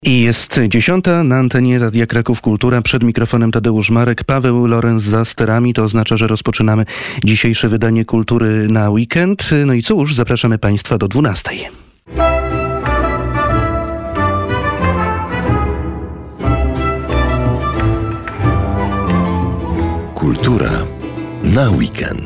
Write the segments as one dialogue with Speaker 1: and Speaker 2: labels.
Speaker 1: I jest 10 na antenie Radia Kraków Kultura. Przed mikrofonem Tadeusz Marek, Paweł Lorenz za sterami. To oznacza, że rozpoczynamy dzisiejsze wydanie Kultury na weekend. No i cóż, zapraszamy Państwa do 12.
Speaker 2: Kultura na weekend.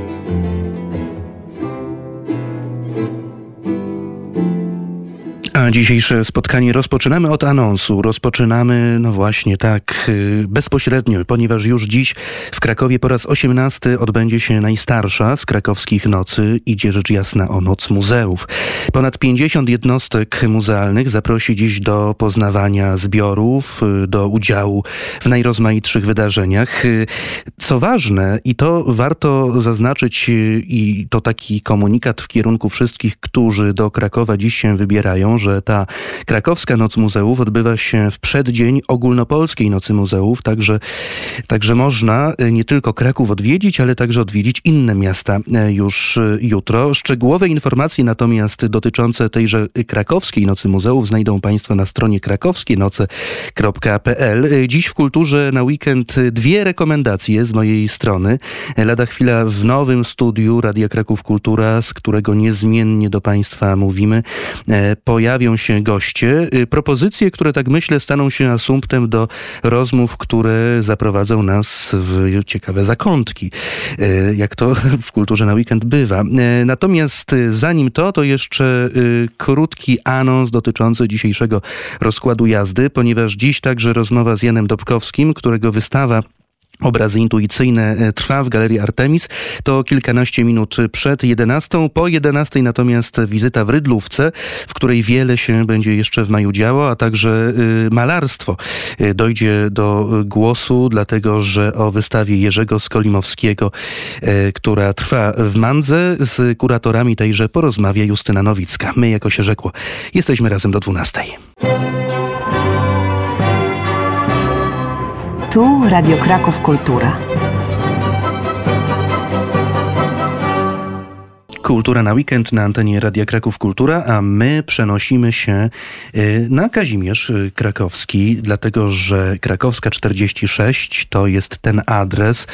Speaker 1: A dzisiejsze spotkanie rozpoczynamy od anonsu. Rozpoczynamy, no właśnie tak, bezpośrednio, ponieważ już dziś w Krakowie po raz 18 odbędzie się najstarsza z krakowskich nocy. Idzie rzecz jasna o Noc Muzeów. Ponad 50 jednostek muzealnych zaprosi dziś do poznawania zbiorów, do udziału w najrozmaitszych wydarzeniach. Co ważne, i to warto zaznaczyć, i to taki komunikat w kierunku wszystkich, którzy do Krakowa dziś się wybierają, że ta krakowska Noc Muzeów odbywa się w przeddzień ogólnopolskiej Nocy Muzeów, także można nie tylko Kraków odwiedzić, ale także odwiedzić inne miasta już jutro. Szczegółowe informacje natomiast dotyczące tejże krakowskiej Nocy Muzeów znajdą Państwo na stronie krakowskienoce.pl. Dziś w Kulturze na weekend dwie rekomendacje z mojej strony. Lada chwila w nowym studiu Radia Kraków Kultura, z którego niezmiennie do Państwa mówimy, pojawią się goście. Propozycje, które tak myślę staną się asumptem do rozmów, które zaprowadzą nas w ciekawe zakątki, jak to w Kulturze na weekend bywa. Natomiast zanim to jeszcze krótki anons dotyczący dzisiejszego rozkładu jazdy, ponieważ dziś także rozmowa z Janem Dobkowskim, którego wystawa Obrazy intuicyjne trwa w Galerii Artemis. To kilkanaście minut przed 11. Po 11 natomiast wizyta w Rydlówce, w której wiele się będzie jeszcze w maju działo, a także malarstwo dojdzie do głosu, dlatego że o wystawie Jerzego Skolimowskiego, która trwa w Mandze, z kuratorami tejże porozmawia Justyna Nowicka. My, jako się rzekło, jesteśmy razem do 12.
Speaker 3: Tu Radio Kraków Kultura.
Speaker 1: Kultura na weekend na antenie Radia Kraków Kultura, a my przenosimy się na Kazimierz Krakowski, dlatego że Krakowska 46 to jest ten adres,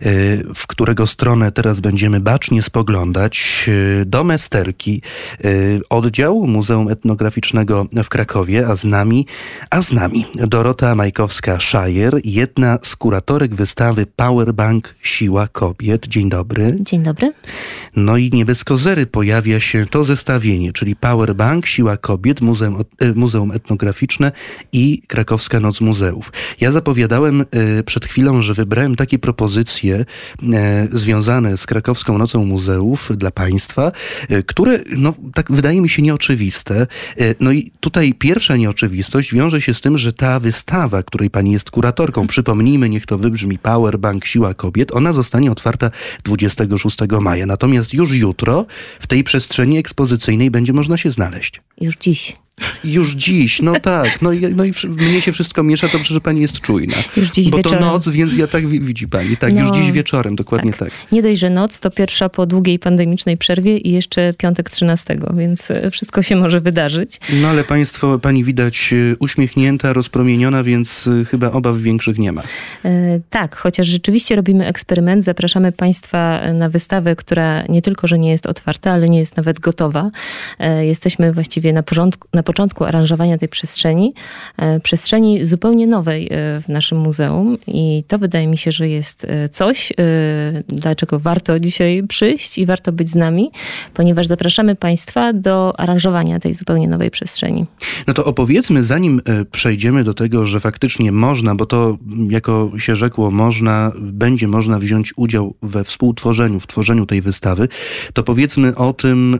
Speaker 1: w którego stronę teraz będziemy bacznie spoglądać. Dom Esterki, oddział Muzeum Etnograficznego w Krakowie, a z nami Dorota Majkowska-Szajer, jedna z kuratorek wystawy Powerbank Siła Kobiet. Dzień dobry.
Speaker 4: Dzień dobry.
Speaker 1: No i nie bez kozery pojawia się to zestawienie, czyli Powerbank, Siła Kobiet, Muzeum Etnograficzne i Krakowska Noc Muzeów. Ja zapowiadałem przed chwilą, że wybrałem takie propozycje związane z Krakowską Nocą Muzeów dla Państwa, które, no tak wydaje mi się nieoczywiste. No i tutaj pierwsza nieoczywistość wiąże się z tym, że ta wystawa, której Pani jest kuratorką, przypomnijmy, niech to wybrzmi, Powerbank, Siła Kobiet, ona zostanie otwarta 26 maja. Natomiast już jutro w tej przestrzeni ekspozycyjnej będzie można się znaleźć. Już dziś, no tak. No i mnie się wszystko miesza, to przecież Pani jest czujna.
Speaker 4: Już dziś
Speaker 1: bo
Speaker 4: wieczorem.
Speaker 1: To noc, więc ja tak widzi Pani. Tak, już dziś wieczorem, dokładnie tak.
Speaker 4: Nie dość, że noc to pierwsza po długiej pandemicznej przerwie i jeszcze piątek 13, więc wszystko się może wydarzyć.
Speaker 1: No ale Pani widać uśmiechnięta, rozpromieniona, więc chyba obaw większych nie ma.
Speaker 4: Tak, chociaż rzeczywiście robimy eksperyment. Zapraszamy Państwa na wystawę, która nie tylko, że nie jest otwarta, ale nie jest nawet gotowa. Jesteśmy właściwie na początku aranżowania tej przestrzeni zupełnie nowej w naszym muzeum i to wydaje mi się, że jest coś, dlaczego warto dzisiaj przyjść i warto być z nami, ponieważ zapraszamy Państwa do aranżowania tej zupełnie nowej przestrzeni.
Speaker 1: No to opowiedzmy, zanim przejdziemy do tego, że faktycznie można, bo to jako się rzekło, będzie można wziąć udział we współtworzeniu, w tworzeniu tej wystawy, to powiedzmy o tym,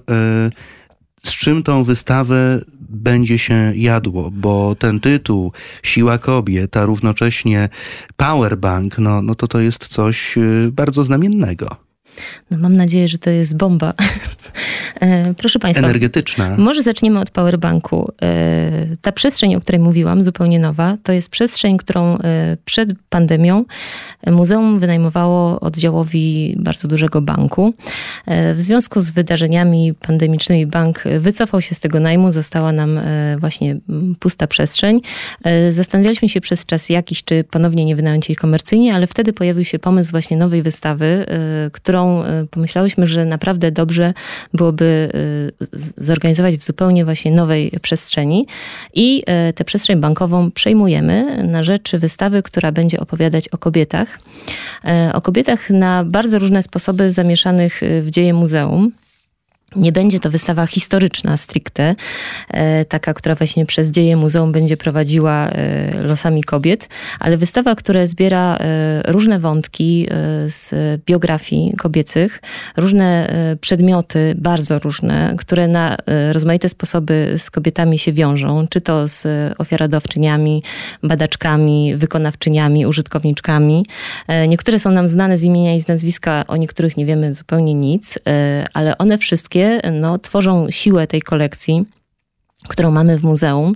Speaker 1: z czym tą wystawę będzie się jadło, bo ten tytuł Siła Kobiet, a równocześnie Powerbank, no to jest coś bardzo znamiennego.
Speaker 4: No mam nadzieję, że to jest bomba. Proszę Państwa.
Speaker 1: Energetyczna.
Speaker 4: Może zaczniemy od powerbanku. Ta przestrzeń, o której mówiłam, zupełnie nowa, to jest przestrzeń, którą przed pandemią muzeum wynajmowało oddziałowi bardzo dużego banku. W związku z wydarzeniami pandemicznymi bank wycofał się z tego najmu, została nam właśnie pusta przestrzeń. Zastanawialiśmy się przez czas jakiś, czy ponownie nie wynająć jej komercyjnie, ale wtedy pojawił się pomysł właśnie nowej wystawy, którą pomyślałyśmy, że naprawdę dobrze byłoby zorganizować w zupełnie właśnie nowej przestrzeni i tę przestrzeń bankową przejmujemy na rzecz wystawy, która będzie opowiadać o kobietach. O kobietach na bardzo różne sposoby zamieszanych w dzieje muzeum. Nie będzie to wystawa historyczna stricte, taka, która właśnie przez dzieje muzeum będzie prowadziła losami kobiet, ale wystawa, która zbiera różne wątki z biografii kobiecych, różne przedmioty, bardzo różne, które na rozmaite sposoby z kobietami się wiążą, czy to z ofiarodawczyniami, badaczkami, wykonawczyniami, użytkowniczkami. Niektóre są nam znane z imienia i z nazwiska, o niektórych nie wiemy zupełnie nic, ale one wszystkie tworzą siłę tej kolekcji, którą mamy w muzeum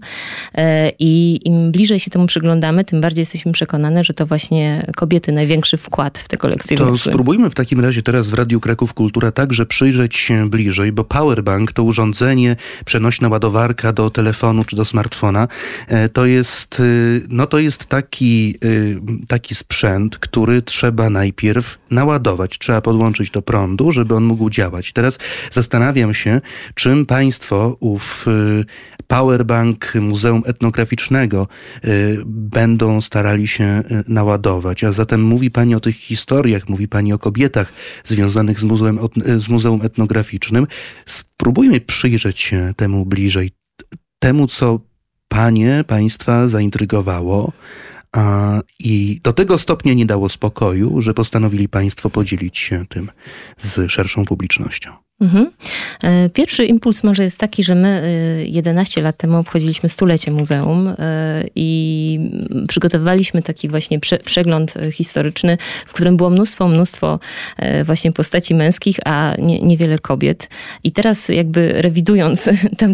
Speaker 4: i im bliżej się temu przyglądamy, tym bardziej jesteśmy przekonane, że to właśnie kobiety największy wkład w tę kolekcję
Speaker 1: To
Speaker 4: wniosły.
Speaker 1: spróbujmy w takim razie teraz w Radiu Kraków Kultura także przyjrzeć się bliżej, bo powerbank to urządzenie, przenośna ładowarka do telefonu czy do smartfona. To jest taki sprzęt, który trzeba najpierw naładować. Trzeba podłączyć do prądu, żeby on mógł działać. Teraz zastanawiam się, czym państwo powerbank Muzeum Etnograficznego będą starali się naładować. A zatem mówi pani o tych historiach, mówi pani o kobietach związanych z Muzeum Etnograficznym. Spróbujmy przyjrzeć się temu bliżej. Temu, co państwa zaintrygowało i do tego stopnia nie dało spokoju, że postanowili państwo podzielić się tym z szerszą publicznością.
Speaker 4: Pierwszy impuls może jest taki, że my 11 lat temu obchodziliśmy 100-lecie muzeum i przygotowywaliśmy taki właśnie przegląd historyczny, w którym było mnóstwo właśnie postaci męskich, a niewiele kobiet. I teraz jakby rewidując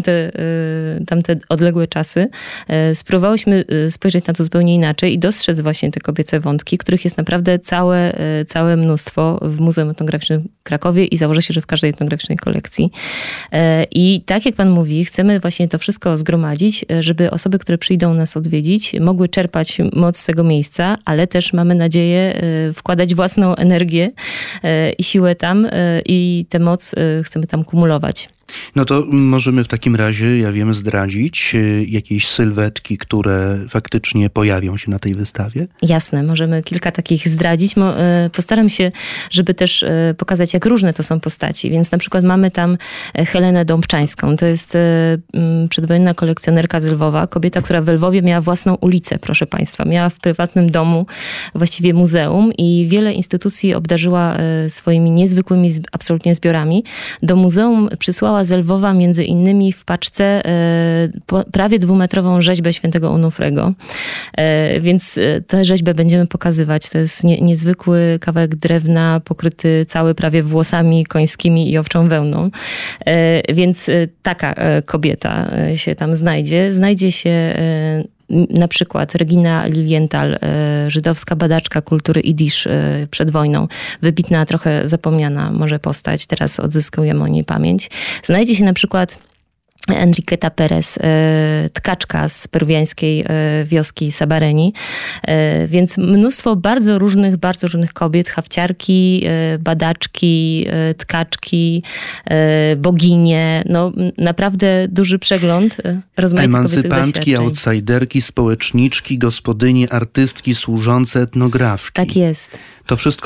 Speaker 4: tamte odległe czasy, spróbowałyśmy spojrzeć na to zupełnie inaczej i dostrzec właśnie te kobiece wątki, których jest naprawdę całe mnóstwo w Muzeum Etnograficznym w Krakowie i założę się, że w każdej etnograficznej kolekcji. I tak jak pan mówi, chcemy właśnie to wszystko zgromadzić, żeby osoby, które przyjdą nas odwiedzić, mogły czerpać moc z tego miejsca, ale też mamy nadzieję wkładać własną energię i siłę tam i tę moc chcemy tam kumulować.
Speaker 1: No to możemy w takim razie, ja wiem, zdradzić jakieś sylwetki, które faktycznie pojawią się na tej wystawie?
Speaker 4: Jasne, możemy kilka takich zdradzić. Postaram się, żeby też pokazać, jak różne to są postaci. Więc na przykład mamy tam Helenę Dąbczańską. To jest przedwojenna kolekcjonerka z Lwowa. Kobieta, która w Lwowie miała własną ulicę, proszę państwa. Miała w prywatnym domu właściwie muzeum i wiele instytucji obdarzyła swoimi niezwykłymi absolutnie zbiorami. Do muzeum przysłała z Lwowa między innymi w paczce prawie 2-metrową rzeźbę świętego Onufrego. Więc tę rzeźbę będziemy pokazywać. To jest niezwykły kawałek drewna pokryty cały prawie włosami końskimi i owczą wełną. Więc taka kobieta się tam znajdzie. Znajdzie się na przykład Regina Lilienthal, żydowska badaczka kultury jidysz przed wojną. Wybitna, trochę zapomniana może postać. Teraz odzyskujemy o niej pamięć. Znajdzie się na przykład Enriqueta Perez, tkaczka z peruwiańskiej wioski Sabareni. Więc mnóstwo bardzo różnych kobiet, hafciarki, badaczki, tkaczki, boginie. No naprawdę duży przegląd rozmaitych kobiecych
Speaker 1: emancypantki,
Speaker 4: doświadczeń.
Speaker 1: outsiderki, społeczniczki, gospodynie, artystki, służące, etnografki.
Speaker 4: Tak jest.
Speaker 1: To wszystko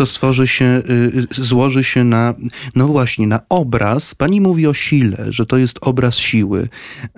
Speaker 1: złoży się na, no właśnie, na obraz. Pani mówi o sile, że to jest obraz siły.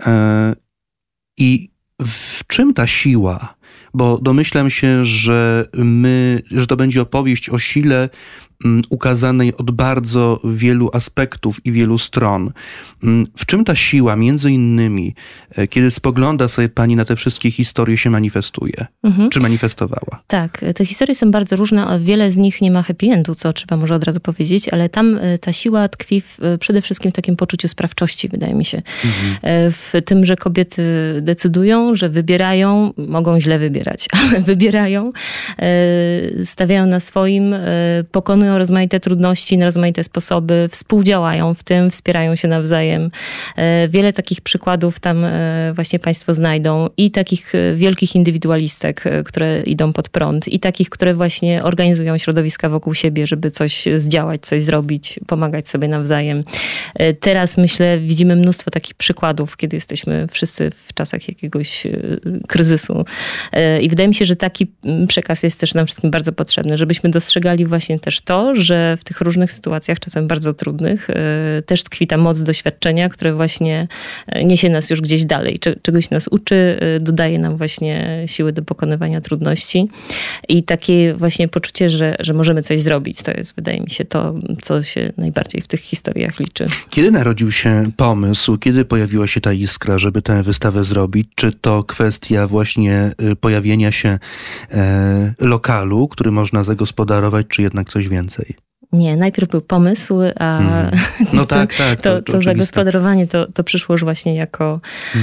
Speaker 1: I w czym ta siła? Bo domyślam się, że to będzie opowieść o sile ukazanej od bardzo wielu aspektów i wielu stron. W czym ta siła, między innymi, kiedy spogląda sobie pani na te wszystkie historie, się manifestuje? Czy manifestowała?
Speaker 4: Tak, te historie są bardzo różne, a wiele z nich nie ma happy endu, co trzeba może od razu powiedzieć, ale tam ta siła tkwi przede wszystkim w takim poczuciu sprawczości, wydaje mi się. W tym, że kobiety decydują, że wybierają, mogą źle wybierać, ale wybierają, stawiają na swoim, pokonują rozmaite trudności na rozmaite sposoby, współdziałają w tym, wspierają się nawzajem. Wiele takich przykładów tam właśnie państwo znajdą i takich wielkich indywidualistek, które idą pod prąd i takich, które właśnie organizują środowiska wokół siebie, żeby coś zdziałać, coś zrobić, pomagać sobie nawzajem. Teraz myślę, widzimy mnóstwo takich przykładów, kiedy jesteśmy wszyscy w czasach jakiegoś kryzysu. I wydaje mi się, że taki przekaz jest też nam wszystkim bardzo potrzebny, żebyśmy dostrzegali właśnie też to, że w tych różnych sytuacjach, czasem bardzo trudnych, też tkwi ta moc doświadczenia, które właśnie niesie nas już gdzieś dalej, czegoś nas uczy, dodaje nam właśnie siły do pokonywania trudności i takie właśnie poczucie, że możemy coś zrobić. To jest, wydaje mi się, to, co się najbardziej w tych historiach liczy.
Speaker 1: Kiedy narodził się pomysł, kiedy pojawiła się ta iskra, żeby tę wystawę zrobić? Czy to kwestia właśnie pojawienia się lokalu, który można zagospodarować, czy jednak coś więcej?
Speaker 4: Nie, najpierw był pomysł, a
Speaker 1: no tak,
Speaker 4: to zagospodarowanie to przyszło już właśnie jako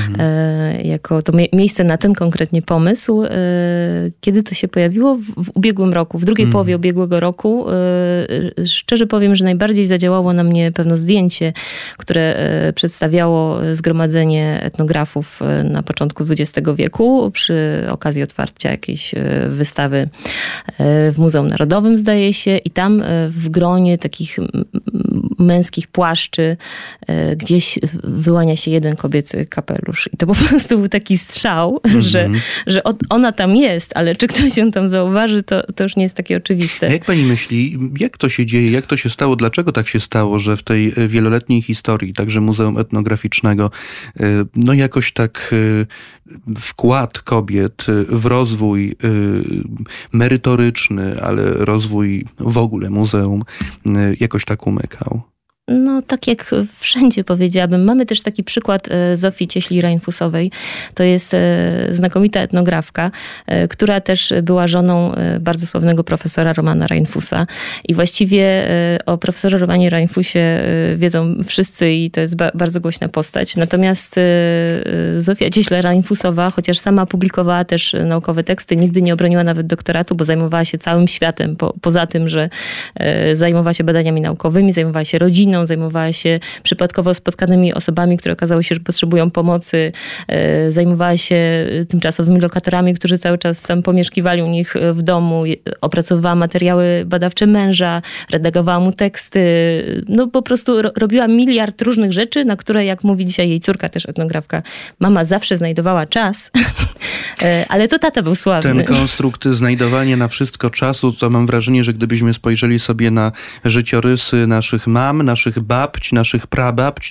Speaker 4: to miejsce na ten konkretnie pomysł. Kiedy to się pojawiło? W ubiegłym roku, w drugiej połowie ubiegłego roku. Szczerze powiem, że najbardziej zadziałało na mnie pewno zdjęcie, które przedstawiało zgromadzenie etnografów na początku XX wieku przy okazji otwarcia jakiejś wystawy w Muzeum Narodowym, zdaje się, i tam w gronie takich męskich płaszczy gdzieś wyłania się jeden kobiecy kapelusz. I to po prostu był taki strzał, że ona tam jest, ale czy ktoś ją tam zauważy, to już nie jest takie oczywiste.
Speaker 1: A jak pani myśli, jak to się dzieje, jak to się stało, dlaczego tak się stało, że w tej wieloletniej historii, także Muzeum Etnograficznego, no jakoś tak wkład kobiet w rozwój merytoryczny, ale rozwój w ogóle muzeum jakoś tak umykał?
Speaker 4: No tak jak wszędzie, powiedziałabym. Mamy też taki przykład Zofii Cieśli-Reinfusowej. To jest znakomita etnografka, która też była żoną bardzo sławnego profesora Romana Reinfusa. I właściwie o profesorze Romanie Reinfusie wiedzą wszyscy i to jest bardzo głośna postać. Natomiast Zofia Cieśla-Reinfusowa, chociaż sama publikowała też naukowe teksty, nigdy nie obroniła nawet doktoratu, bo zajmowała się całym światem. Poza tym, że zajmowała się badaniami naukowymi, zajmowała się rodziną, zajmowała się przypadkowo spotkanymi osobami, które okazało się, że potrzebują pomocy. Zajmowała się tymczasowymi lokatorami, którzy cały czas tam pomieszkiwali u nich w domu. Opracowywała materiały badawcze męża, redagowała mu teksty. No po prostu robiła miliard różnych rzeczy, na które, jak mówi dzisiaj jej córka, też etnografka, mama zawsze znajdowała czas, ale to tata był sławny.
Speaker 1: Ten konstrukt znajdowania na wszystko czasu, to mam wrażenie, że gdybyśmy spojrzeli sobie na życiorysy naszych mam, naszych babć, naszych prababć,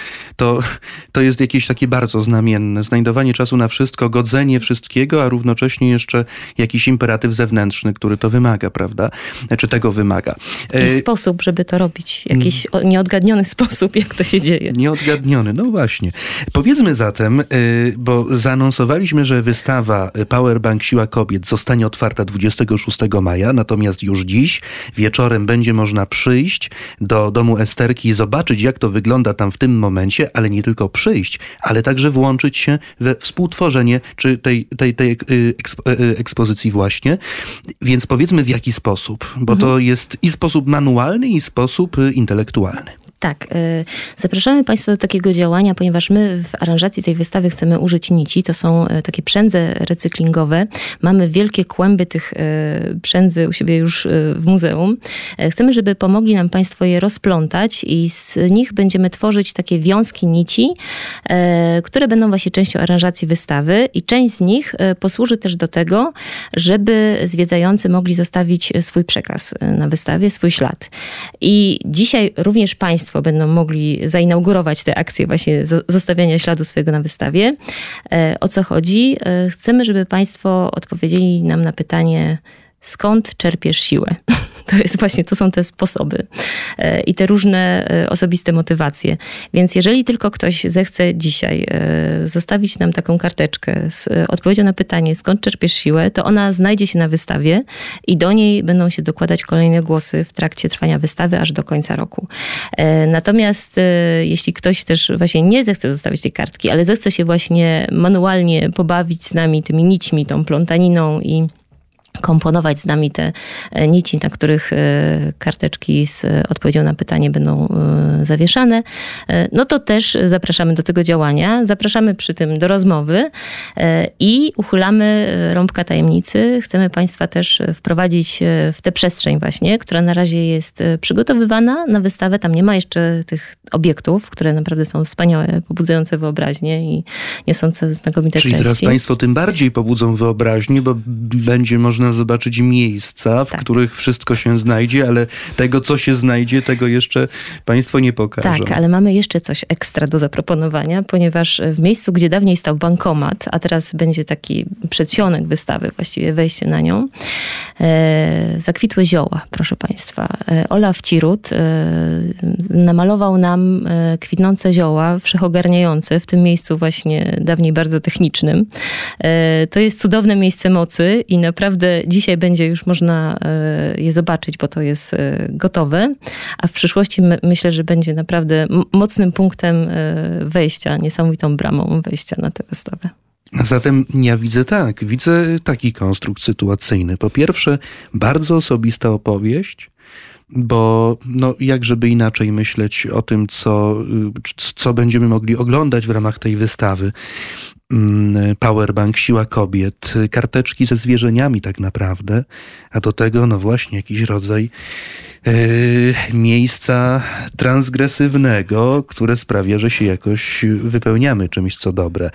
Speaker 1: to jest jakieś takie bardzo znamienne. Znajdowanie czasu na wszystko, godzenie wszystkiego, a równocześnie jeszcze jakiś imperatyw zewnętrzny, który to wymaga, prawda? Czy tego wymaga.
Speaker 4: I sposób, żeby to robić. Jakiś nieodgadniony sposób, jak to się dzieje.
Speaker 1: Nieodgadniony, no właśnie. Powiedzmy zatem, bo zaanonsowaliśmy, że wystawa Powerbank Siła Kobiet zostanie otwarta 26 maja, natomiast już dziś wieczorem będzie można przyjść do domu Esterki i zobaczyć, jak to wygląda tam w tym momencie, ale nie tylko przyjść, ale także włączyć się we współtworzenie czy tej ekspozycji właśnie. Więc powiedzmy, w jaki sposób, bo to jest i sposób manualny, i sposób intelektualny.
Speaker 4: Tak. Zapraszamy Państwa do takiego działania, ponieważ my w aranżacji tej wystawy chcemy użyć nici. To są takie przędze recyklingowe. Mamy wielkie kłęby tych przędzy u siebie już w muzeum. Chcemy, żeby pomogli nam Państwo je rozplątać i z nich będziemy tworzyć takie wiązki nici, które będą właśnie częścią aranżacji wystawy i część z nich posłuży też do tego, żeby zwiedzający mogli zostawić swój przekaz na wystawie, swój ślad. I dzisiaj również Państwo będą mogli zainaugurować tę akcję właśnie zostawiania śladu swojego na wystawie. O co chodzi? Chcemy, żeby Państwo odpowiedzieli nam na pytanie, skąd czerpiesz siłę? To są te sposoby i te różne osobiste motywacje. Więc jeżeli tylko ktoś zechce dzisiaj zostawić nam taką karteczkę z odpowiedzią na pytanie, skąd czerpiesz siłę, to ona znajdzie się na wystawie i do niej będą się dokładać kolejne głosy w trakcie trwania wystawy aż do końca roku. Natomiast jeśli ktoś też właśnie nie zechce zostawić tej kartki, ale zechce się właśnie manualnie pobawić z nami tymi nićmi, tą plątaniną i komponować z nami te nici, na których karteczki z odpowiedzią na pytanie będą zawieszane, no to też zapraszamy do tego działania. Zapraszamy przy tym do rozmowy i uchylamy rąbka tajemnicy. Chcemy Państwa też wprowadzić w tę przestrzeń właśnie, która na razie jest przygotowywana na wystawę. Tam nie ma jeszcze tych obiektów, które naprawdę są wspaniałe, pobudzające wyobraźnię i niosące znakomite treści.
Speaker 1: Czyli teraz Państwo tym bardziej pobudzą wyobraźnię, bo będzie można zobaczyć miejsca, w których wszystko się znajdzie, ale tego, co się znajdzie, tego jeszcze Państwo nie pokażą.
Speaker 4: Tak, ale mamy jeszcze coś ekstra do zaproponowania, ponieważ w miejscu, gdzie dawniej stał bankomat, a teraz będzie taki przedsionek wystawy, właściwie wejście na nią, zakwitły zioła, proszę Państwa. Olaf Cirut namalował nam kwitnące zioła, wszechogarniające w tym miejscu właśnie dawniej bardzo technicznym. To jest cudowne miejsce mocy i naprawdę dzisiaj będzie już można je zobaczyć, bo to jest gotowe, a w przyszłości myślę, że będzie naprawdę mocnym punktem wejścia, niesamowitą bramą wejścia na tę wystawę.
Speaker 1: Zatem ja widzę taki konstrukt sytuacyjny. Po pierwsze, bardzo osobista opowieść, bo jak żeby inaczej myśleć o tym, co będziemy mogli oglądać w ramach tej wystawy. Powerbank, siła kobiet, karteczki ze zwierzeniami tak naprawdę, a do tego właśnie jakiś rodzaj miejsca transgresywnego, które sprawia, że się jakoś wypełniamy czymś, co dobre.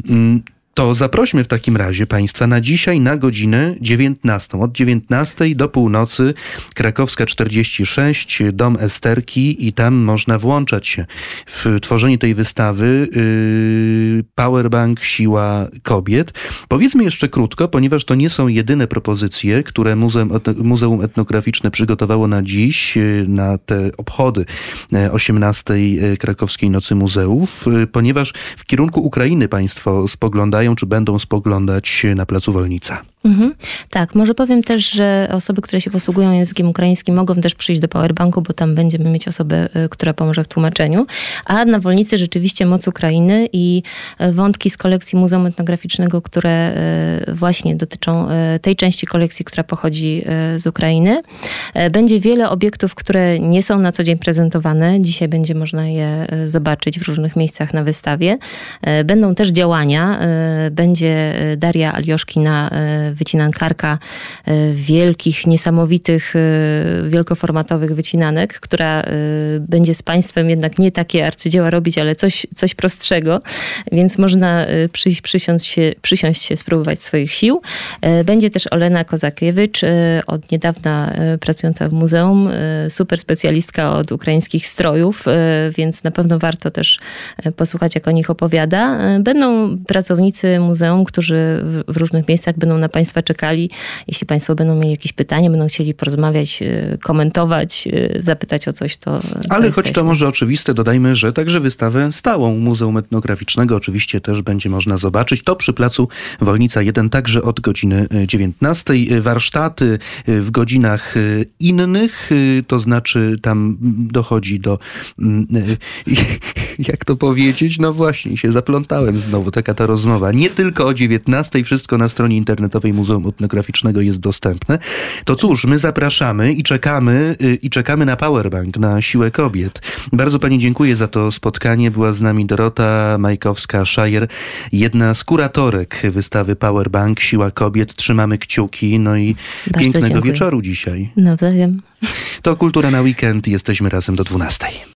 Speaker 1: To zaprośmy w takim razie Państwa na dzisiaj na godzinę 19. Od 19 do północy, Krakowska 46, Dom Esterki i tam można włączać się w tworzenie tej wystawy Powerbank, siła kobiet. Powiedzmy jeszcze krótko, ponieważ to nie są jedyne propozycje, które Muzeum Etnograficzne przygotowało na dziś, na te obchody 18. Krakowskiej Nocy Muzeów, ponieważ w kierunku Ukrainy Państwo spoglądają, czy będą spoglądać na Placu Wolnica.
Speaker 4: Tak, może powiem też, że osoby, które się posługują językiem ukraińskim, mogą też przyjść do Powerbanku, bo tam będziemy mieć osobę, która pomoże w tłumaczeniu. A na Wolnicy rzeczywiście moc Ukrainy i wątki z kolekcji Muzeum Etnograficznego, które właśnie dotyczą tej części kolekcji, która pochodzi z Ukrainy. Będzie wiele obiektów, które nie są na co dzień prezentowane. Dzisiaj będzie można je zobaczyć w różnych miejscach na wystawie. Będą też działania. Będzie Daria Alioszkina, wycinankarka wielkich, niesamowitych, wielkoformatowych wycinanek, która będzie z Państwem jednak nie takie arcydzieła robić, ale coś prostszego, więc można przysiąść się, spróbować swoich sił. Będzie też Olena Kozakiewicz, od niedawna pracująca w muzeum, super specjalistka od ukraińskich strojów, więc na pewno warto też posłuchać, jak o nich opowiada. Będą pracownicy muzeum, którzy w różnych miejscach będą na Państwa czekali. Jeśli Państwo będą mieli jakieś pytania, będą chcieli porozmawiać, komentować, zapytać o coś, to
Speaker 1: ale choć to może oczywiste, dodajmy, że także wystawę stałą Muzeum Etnograficznego oczywiście też będzie można zobaczyć. To przy Placu Wolnica 1, także od godziny 19. Warsztaty w godzinach innych, to znaczy tam dochodzi do jak to powiedzieć? No właśnie, się zaplątałem znowu, taka ta rozmowa. Nie tylko o 19, wszystko na stronie internetowej Muzeum Etnograficznego jest dostępne. To cóż, my zapraszamy i czekamy na Powerbank, na siłę kobiet. Bardzo Pani dziękuję za to spotkanie. Była z nami Dorota Majkowska-Szajer, jedna z kuratorek wystawy Powerbank, siła kobiet. Trzymamy kciuki, no i bardzo pięknego wieczoru dzisiaj.
Speaker 4: Nawzajem.
Speaker 1: To Kultura na weekend. Jesteśmy razem do 12.